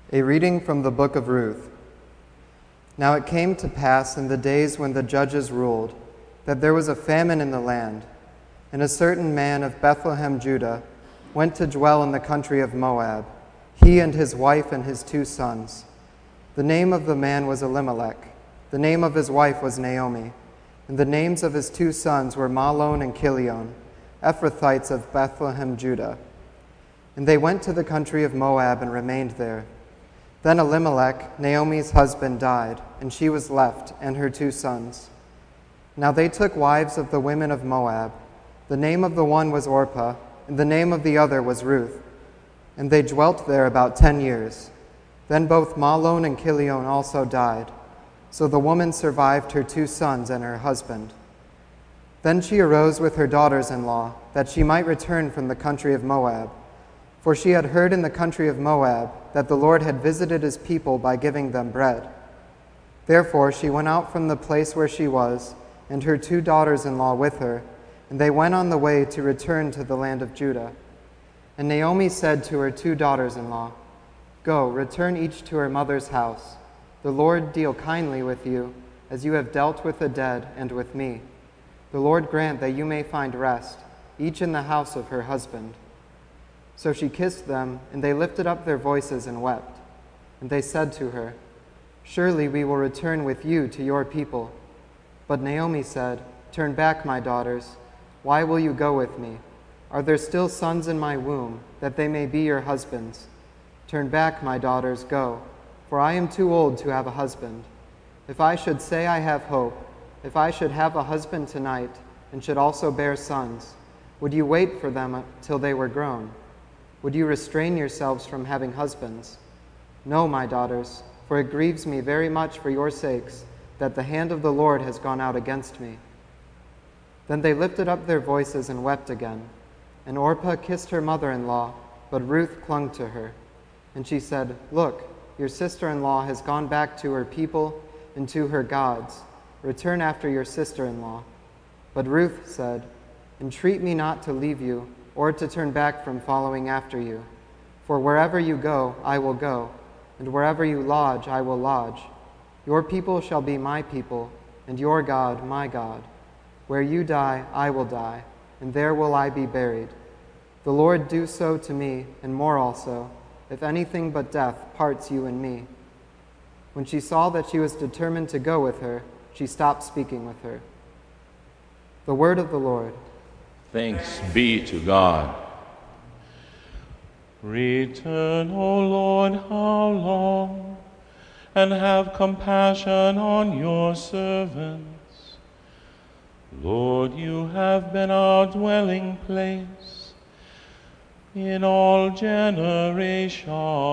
A reading from the book of Ruth. Now it came to pass in the days when the judges ruled, that there was a famine in the land, and a certain man of Bethlehem, Judah, went to dwell in the country of Moab, he and his wife and his 2 sons. The name of the man was Elimelech, the name of his wife was Naomi, and the names of his 2 sons were Mahlon and Chilion, Ephrathites of Bethlehem, Judah. And they went to the country of Moab and remained there. Then Elimelech, Naomi's husband, died, and she was left, and her 2 sons. Now they took wives of the women of Moab. The name of the one was Orpah, and the name of the other was Ruth. And they dwelt there about 10 years. Then both Mahlon and Chilion also died. So the woman survived her 2 sons and her husband. Then she arose with her daughters-in-law, that she might return from the country of Moab. For she had heard in the country of Moab that the Lord had visited his people by giving them bread. Therefore she went out from the place where she was, and her 2 daughters-in-law with her, and they went on the way to return to the land of Judah. And Naomi said to her 2 daughters-in-law, Go, return each to her mother's house. The Lord deal kindly with you, as you have dealt with the dead and with me. The Lord grant that you may find rest, each in the house of her husband. So she kissed them, and they lifted up their voices and wept. And they said to her, Surely we will return with you to your people. But Naomi said, Turn back, my daughters. Why will you go with me? Are there still sons in my womb, that they may be your husbands? Turn back, my daughters, go, for I am too old to have a husband. If I should say I have hope, if I should have a husband tonight, and should also bear sons, would you wait for them till they were grown? Would you restrain yourselves from having husbands? No, my daughters, for it grieves me very much for your sakes that the hand of the Lord has gone out against me. Then they lifted up their voices and wept again. And Orpah kissed her mother-in-law, but Ruth clung to her. And she said, Look, your sister-in-law has gone back to her people and to her gods. Return after your sister-in-law. But Ruth said, Entreat me not to leave you, or to turn back from following after you. For wherever you go, I will go, and wherever you lodge, I will lodge. Your people shall be my people, and your God my God. Where you die, I will die, and there will I be buried. The Lord do so to me, and more also, if anything but death parts you and me. When she saw that she was determined to go with her, she stopped speaking with her. The word of the Lord. Thanks be to God. Return, O Lord, how long, and have compassion on your servants. Lord, you have been our dwelling place in all generations.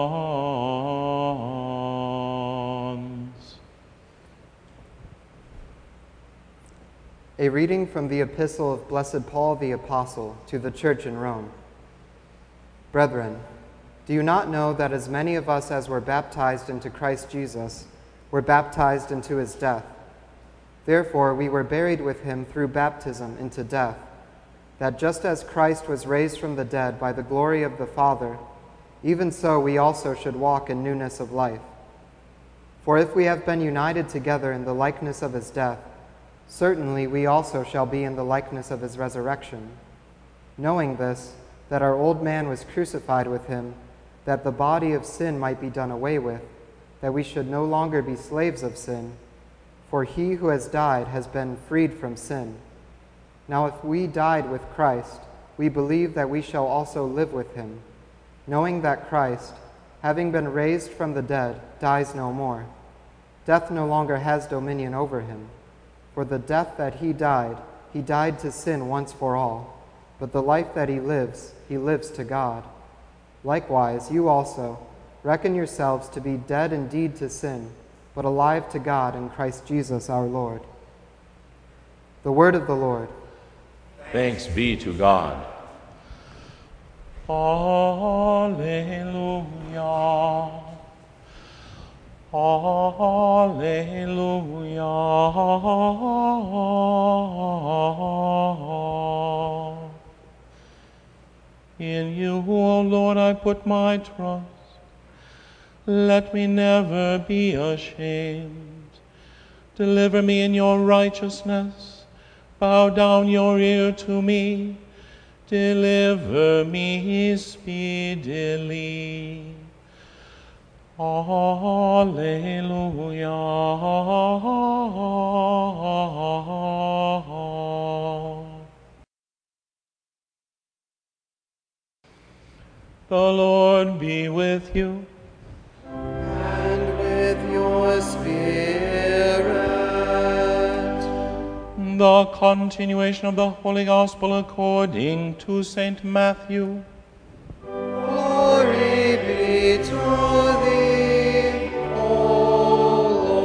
A reading from the epistle of Blessed Paul the Apostle to the church in Rome. Brethren, do you not know that as many of us as were baptized into Christ Jesus were baptized into his death? Therefore we were buried with him through baptism into death, that just as Christ was raised from the dead by the glory of the Father, even so we also should walk in newness of life. For if we have been united together in the likeness of his death, certainly we also shall be in the likeness of his resurrection, knowing this, that our old man was crucified with him, that the body of sin might be done away with, that we should no longer be slaves of sin, for he who has died has been freed from sin. Now if we died with Christ, we believe that we shall also live with him, knowing that Christ, having been raised from the dead, dies no more. Death no longer has dominion over him. For the death that he died to sin once for all, but the life that he lives to God. Likewise, you also, reckon yourselves to be dead indeed to sin, but alive to God in Christ Jesus our Lord. The word of the Lord. Thanks be to God. Alleluia. Alleluia. In you, O Lord, I put my trust. Let me never be ashamed. Deliver me in your righteousness. Bow down your ear to me. Deliver me speedily. Alleluia. The Lord be with you. And with your spirit. The continuation of the Holy Gospel according to St. Matthew. Glory be to thee, O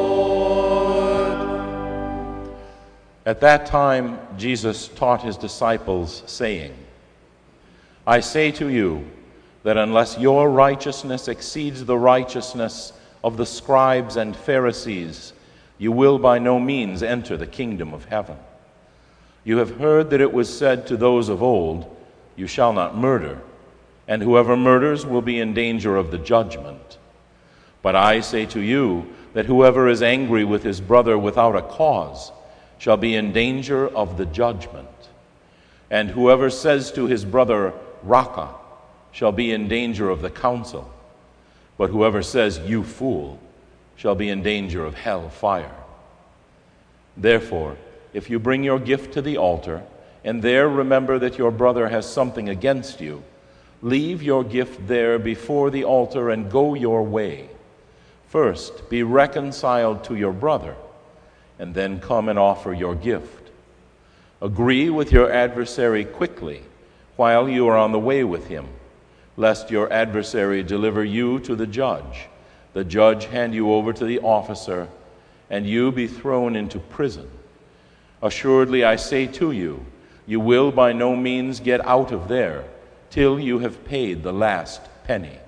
Lord. At that time, Jesus taught his disciples, saying, I say to you that unless your righteousness exceeds the righteousness of the scribes and Pharisees, you will by no means enter the kingdom of heaven. You have heard that it was said to those of old, you shall not murder, and whoever murders will be in danger of the judgment. But I say to you that whoever is angry with his brother without a cause shall be in danger of the judgment. And whoever says to his brother, Raca, shall be in danger of the council. But whoever says, you fool, shall be in danger of hell fire. Therefore, if you bring your gift to the altar, and there remember that your brother has something against you, leave your gift there before the altar and go your way. First, be reconciled to your brother, and then come and offer your gift. Agree with your adversary quickly while you are on the way with him, lest your adversary deliver you to the judge hand you over to the officer, and you be thrown into prison. Assuredly, I say to you, you will by no means get out of there till you have paid the last penny.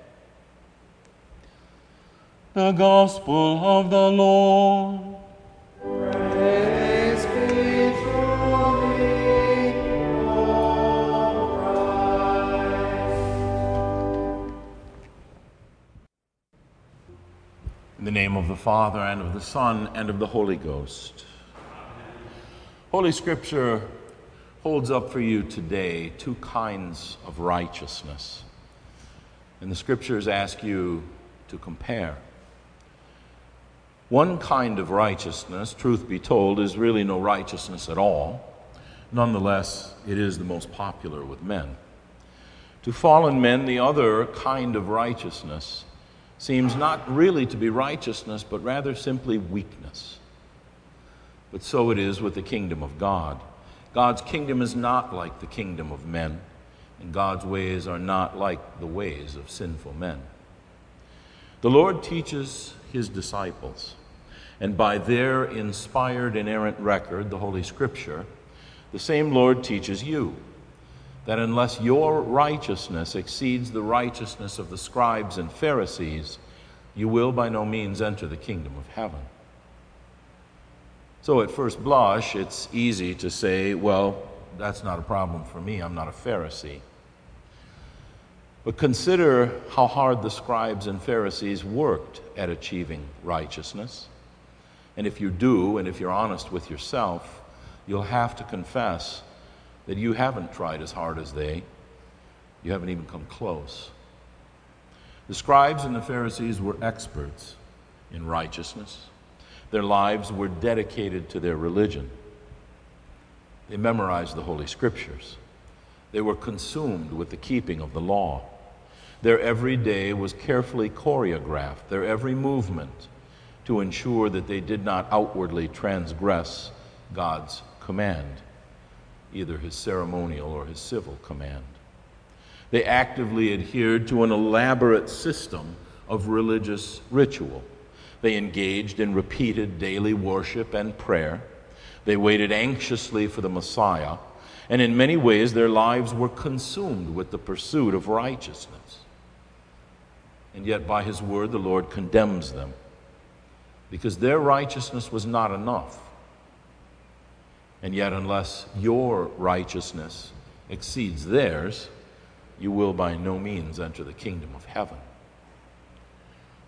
The Gospel of the Lord. Praise be to thee, O Christ. In the name of the Father, and of the Son, and of the Holy Ghost. Holy Scripture holds up for you today two kinds of righteousness. And the Scriptures ask you to compare. One kind of righteousness, truth be told, is really no righteousness at all. Nonetheless, it is the most popular with men. To fallen men, the other kind of righteousness seems not really to be righteousness, but rather simply weakness. But so it is with the kingdom of God. God's kingdom is not like the kingdom of men, and God's ways are not like the ways of sinful men. The Lord teaches his disciples, and by their inspired, inerrant record, the Holy Scripture, the same Lord teaches you that unless your righteousness exceeds the righteousness of the scribes and Pharisees, you will by no means enter the kingdom of heaven. So at first blush, it's easy to say, well, that's not a problem for me. I'm not a Pharisee. But consider how hard the scribes and Pharisees worked at achieving righteousness. And if you do, and if you're honest with yourself, you'll have to confess that you haven't tried as hard as they. You haven't even come close. The scribes and the Pharisees were experts in righteousness. Their lives were dedicated to their religion. They memorized the Holy Scriptures. They were consumed with the keeping of the law. Their every day was carefully choreographed, their every movement, to ensure that they did not outwardly transgress God's command, either his ceremonial or his civil command. They actively adhered to an elaborate system of religious ritual. They engaged in repeated daily worship and prayer. They waited anxiously for the Messiah, and in many ways their lives were consumed with the pursuit of righteousness. And yet by his word the Lord condemns them, because their righteousness was not enough. And yet unless your righteousness exceeds theirs, you will by no means enter the kingdom of heaven.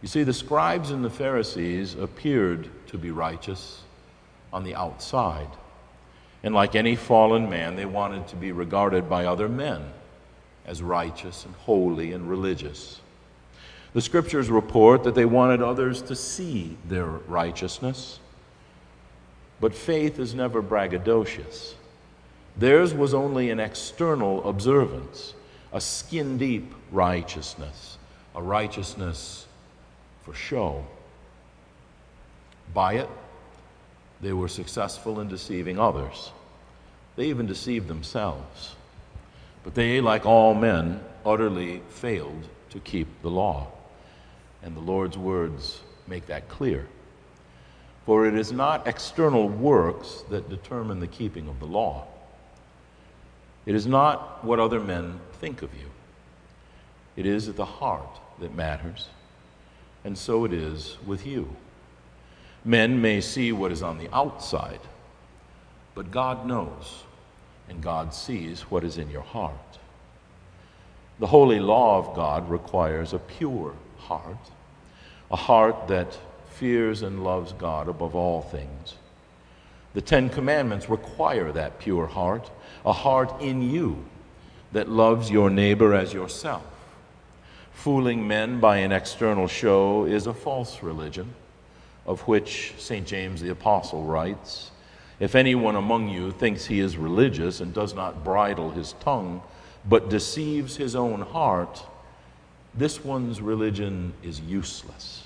You see, the scribes and the Pharisees appeared to be righteous on the outside. And like any fallen man, they wanted to be regarded by other men as righteous and holy and religious. The scriptures report that they wanted others to see their righteousness. But faith is never braggadocious. Theirs was only an external observance, a skin-deep righteousness, a righteousness for show. By it, they were successful in deceiving others. They even deceived themselves. But they, like all men, utterly failed to keep the law. And the Lord's words make that clear. For it is not external works that determine the keeping of the law. It is not what other men think of you. It is at the heart that matters. And so it is with you. Men may see what is on the outside, but God knows, and God sees what is in your heart. The holy law of God requires a pure heart, a heart that fears and loves God above all things. The Ten Commandments require that pure heart, a heart in you that loves your neighbor as yourself. Fooling men by an external show is a false religion, of which St. James the Apostle writes, "If anyone among you thinks he is religious and does not bridle his tongue, but deceives his own heart, this one's religion is useless."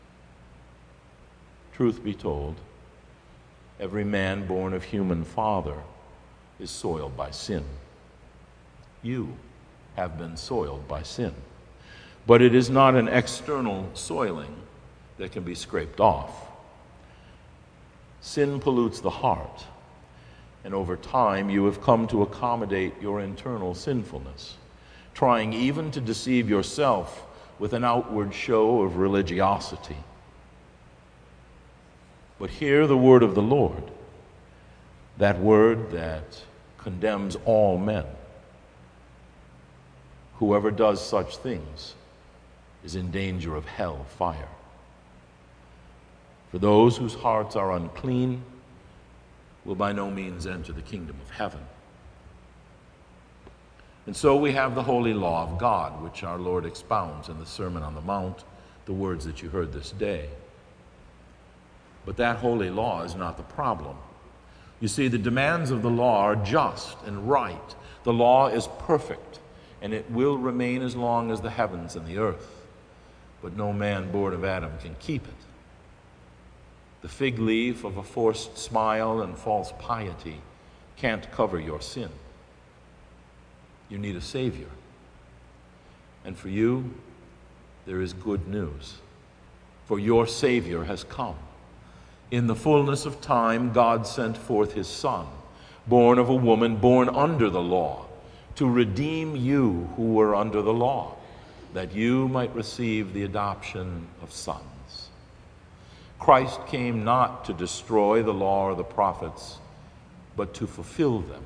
Truth be told, every man born of human father is soiled by sin. You have been soiled by sin. But it is not an external soiling that can be scraped off. Sin pollutes the heart, and over time you have come to accommodate your internal sinfulness, trying even to deceive yourself with an outward show of religiosity. But hear the word of the Lord, that word that condemns all men. Whoever does such things is in danger of hell fire. For those whose hearts are unclean will by no means enter the kingdom of heaven. And so we have the holy law of God, which our Lord expounds in the Sermon on the Mount, the words that you heard this day. But that holy law is not the problem. You see, the demands of the law are just and right. The law is perfect, and it will remain as long as the heavens and the earth. But no man born of Adam can keep it. The fig leaf of a forced smile and false piety can't cover your sin. You need a Savior. And for you, there is good news. For your Savior has come. In the fullness of time, God sent forth his Son, born of a woman, born under the law, to redeem you who were under the law, that you might receive the adoption of sons. Christ came not to destroy the law or the prophets, but to fulfill them.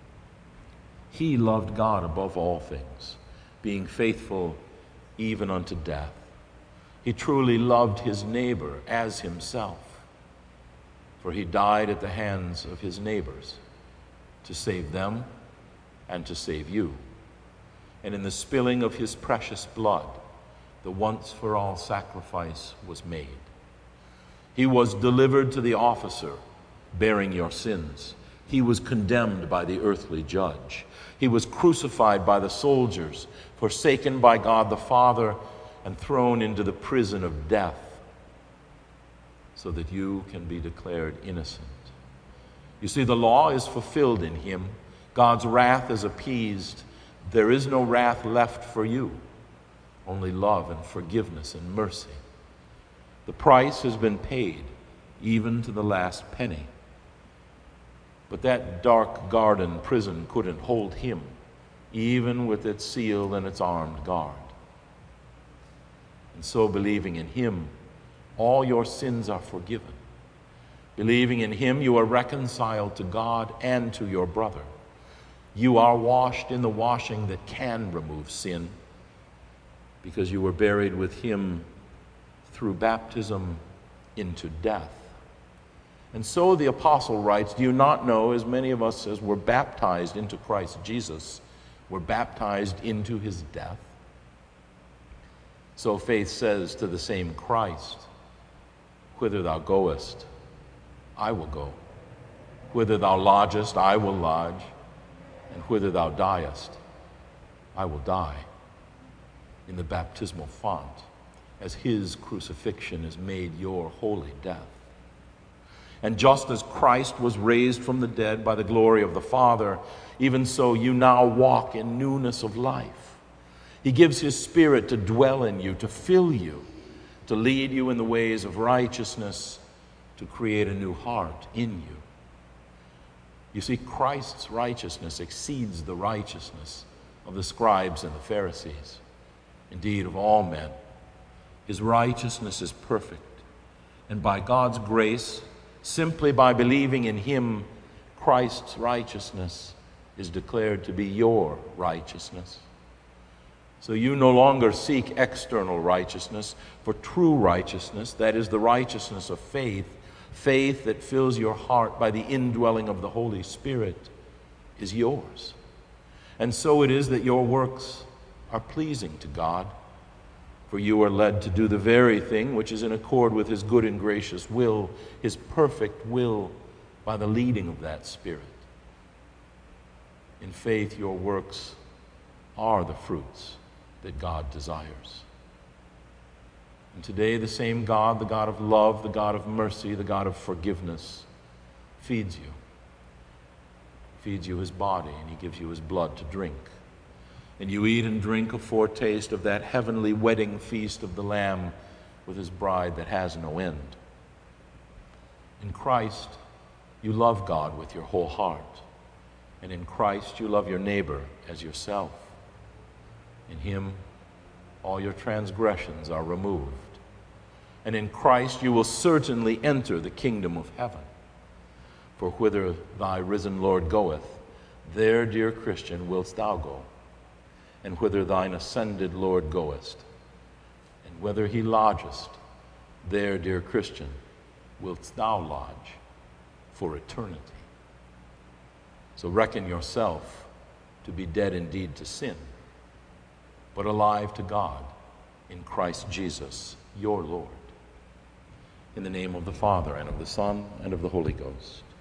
He loved God above all things, being faithful even unto death. He truly loved his neighbor as himself, for he died at the hands of his neighbors to save them and to save you. And in the spilling of his precious blood, the once-for-all sacrifice was made. He was delivered to the officer bearing your sins. He was condemned by the earthly judge. He was crucified by the soldiers, forsaken by God the Father, and thrown into the prison of death, so that you can be declared innocent. You see, the law is fulfilled in him. God's wrath is appeased. There is no wrath left for you, only love and forgiveness and mercy. The price has been paid, even to the last penny. But that dark garden prison couldn't hold him, even with its seal and its armed guard. And so, believing in him, all your sins are forgiven. Believing in him, you are reconciled to God and to your brother. You are washed in the washing that can remove sin, because you were buried with him through baptism into death. And so the apostle writes, do you not know, as many of us as were baptized into Christ Jesus, were baptized into his death? So faith says to the same Christ, whither thou goest, I will go. Whither thou lodgest, I will lodge. And whither thou diest, I will die. In the baptismal font, as his crucifixion has made your holy death. And just as Christ was raised from the dead by the glory of the Father, even so you now walk in newness of life. He gives his Spirit to dwell in you, to fill you, to lead you in the ways of righteousness, to create a new heart in you. You see, Christ's righteousness exceeds the righteousness of the scribes and the Pharisees, indeed of all men. His righteousness is perfect, and by God's grace, simply by believing in him, Christ's righteousness is declared to be your righteousness. So you no longer seek external righteousness, for true righteousness, that is the righteousness of faith, faith that fills your heart by the indwelling of the Holy Spirit, is yours. And so it is that your works are pleasing to God, for you are led to do the very thing which is in accord with his good and gracious will, his perfect will, by the leading of that Spirit. In faith, your works are the fruits that God desires. And today, the same God, the God of love, the God of mercy, the God of forgiveness, feeds you. Feeds you his body, and he gives you his blood to drink. And you eat and drink a foretaste of that heavenly wedding feast of the Lamb with his bride that has no end. In Christ, you love God with your whole heart. And in Christ, you love your neighbor as yourself. In him, all your transgressions are removed. And in Christ, you will certainly enter the kingdom of heaven. For whither thy risen Lord goeth, there, dear Christian, wilt thou go. And whither thine ascended Lord goest, and whither he lodgest, there, dear Christian, wilt thou lodge for eternity. So reckon yourself to be dead indeed to sin, but alive to God in Christ Jesus, your Lord. In the name of the Father, and of the Son, and of the Holy Ghost.